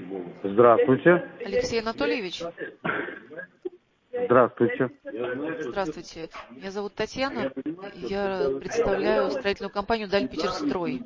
Здравствуйте. Алексей Анатольевич? Здравствуйте. Здравствуйте. Меня зовут Татьяна. Я представляю строительную компанию «Дальпетерстрой».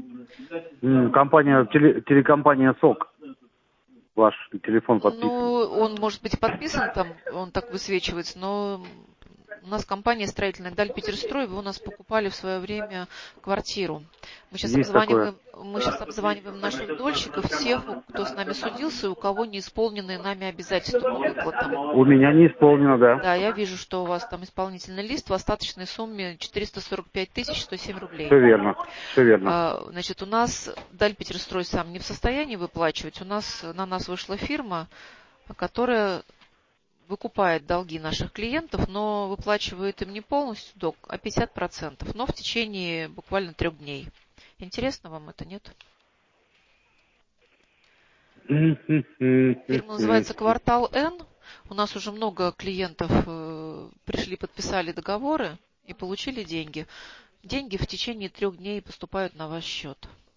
Телекомпания СОК. Ваш телефон подписан. Ну, он может быть подписан, там он так высвечивается, но у нас компания строительная «Дальпетерстрой», вы у нас покупали в свое время квартиру. Мы сейчас Есть такое. обзваниваем наших дольщиков, всех, кто с нами судился, и у кого не исполнены нами обязательства по выплатам. У меня не исполнено, да. Да, я вижу, что у вас там исполнительный лист в остаточной сумме 445 107 рублей. Все верно. Все верно. Значит, у нас Дальпетерстрой сам не в состоянии выплачивать. На нас вышла фирма, которая выкупает долги наших клиентов, но выплачивает им не полностью долг, а 50%, но в течение буквально 3 дней. Интересно вам это, нет? Фирма называется «Квартал Н». У нас уже много клиентов пришли, подписали договоры и получили деньги. Деньги в течение 3 дней поступают на ваш счет.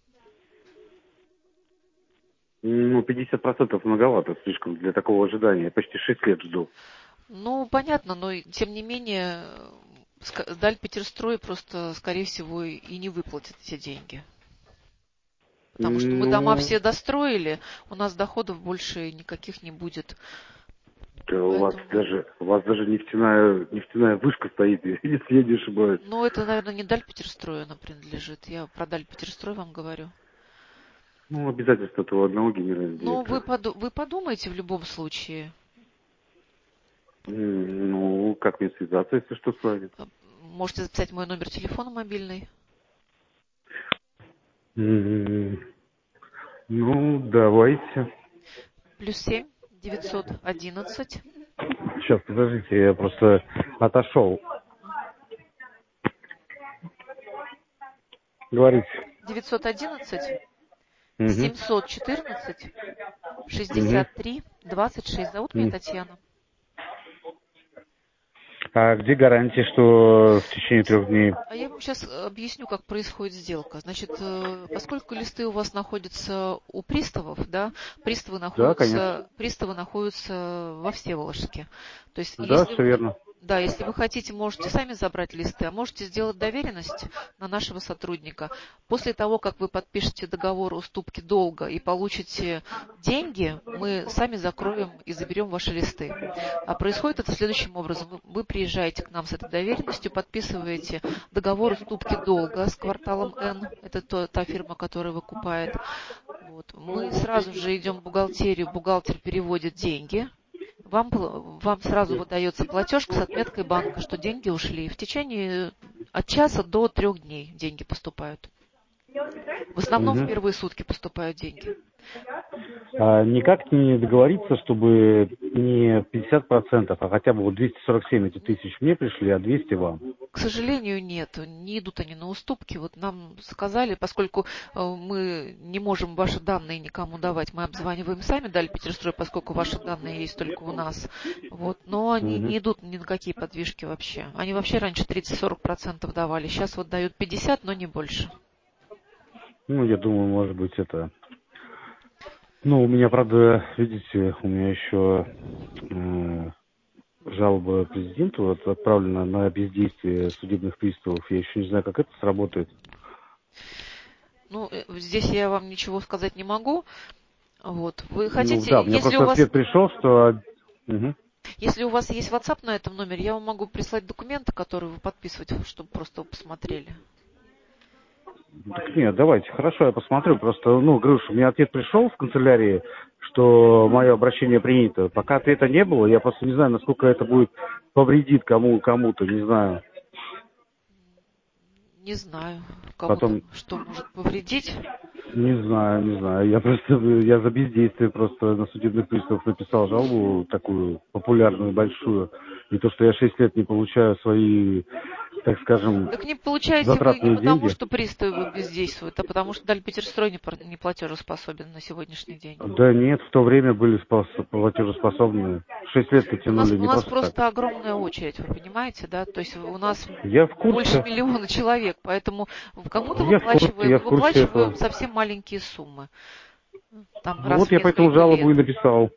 50% многовато слишком для такого ожидания. Я почти 6 лет жду. Ну, понятно, но тем не менее Дальпетерстрой просто, скорее всего, и не выплатит эти деньги. Потому что мы дома все достроили, у нас доходов больше никаких не будет. Да, у вас даже нефтяная вышка стоит, если я не ошибаюсь. Ну, это, наверное, не Дальпетерстрою она принадлежит. Я про Дальпетерстрой вам говорю. Обязательства этого одного генерального Ну, директора. вы подумайте в любом случае. Как мне связаться, если что, с вами? Можете записать мой номер телефона мобильный. Давайте. +7 911. Сейчас, подождите, я просто отошел. Говорите. 911 714 63 26. Зовут меня Татьяна. А где гарантия, что в течение 3 дней? А я вам сейчас объясню, как происходит сделка. Значит, поскольку листы у вас находятся у приставов, да, приставы Да, конечно. находятся во Всеволожске. То есть, Да, все верно. Да, если вы хотите, можете сами забрать листы, а можете сделать доверенность на нашего сотрудника. После того, как вы подпишете договор уступки долга и получите деньги, мы сами закроем и заберем ваши листы. А происходит это следующим образом. Вы приезжаете к нам с этой доверенностью, подписываете договор уступки долга с кварталом Н. Это та фирма, которая выкупает. Вот. Мы сразу же идем в бухгалтерию, бухгалтер переводит деньги. Вам сразу выдается платежка с отметкой банка, что деньги ушли. В течение от часа до 3 дней деньги поступают. В основном в первые сутки поступают деньги. Никак не договориться, чтобы не 50%, а хотя бы 247 эти тысяч мне пришли, а 200 вам? К сожалению, нет. Не идут они на уступки. Вот нам сказали, поскольку мы не можем ваши данные никому давать, мы обзваниваем сами Дальпетерстрой, поскольку ваши данные есть только у нас. Вот. Но они не идут ни на какие подвижки вообще. Они вообще раньше 30-40% давали. Сейчас вот дают 50%, но не больше. Я думаю, может быть, это... у меня, правда, видите, у меня еще жалоба президенту отправлена на бездействие судебных приставов. Я еще не знаю, как это сработает. Здесь я вам ничего сказать не могу. Вот. Вы хотите, Да, мне просто ответ пришел, что... Если у вас есть WhatsApp на этом номере, я вам могу прислать документы, которые вы подписываете, чтобы просто вы посмотрели. Так нет, давайте, хорошо, я посмотрю. Просто, говорю, что мне ответ пришел в канцелярии, что мое обращение принято. Пока ответа не было, я просто не знаю, насколько это будет повредит кому-то, не знаю. Не знаю, кому-то что может повредить. Не знаю. Я за бездействие просто на судебных приставов написал жалобу такую популярную, большую. И то, что я 6 лет не получаю свои, так скажем, так не получаете затратные вы не потому, деньги. что приставы бездействуют, а потому что Дальпетерстрой не платежеспособен на сегодняшний день. Да нет, в то время были платежеспособные. 6 лет потянули, У нас просто так. огромная очередь, вы понимаете, да? То есть у нас Я в курсе. Больше 1 миллиона человек, поэтому кому-то Я в курсе выплачиваем этого. совсем маленькие суммы. Там Ну раз вот в я поэтому несколько жалобу и лет. написал.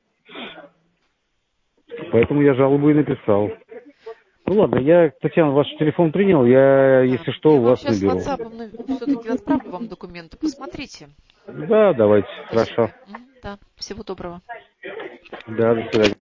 Поэтому я жалобу и написал. Ну ладно, я, Татьяна, ваш телефон принял, я, Да. если что, Я у вам вас сейчас наберу. WhatsApp все-таки отправлю вам документы. Посмотрите Да, давайте, на хорошо. досуге. Да, всего доброго. Да, до свидания.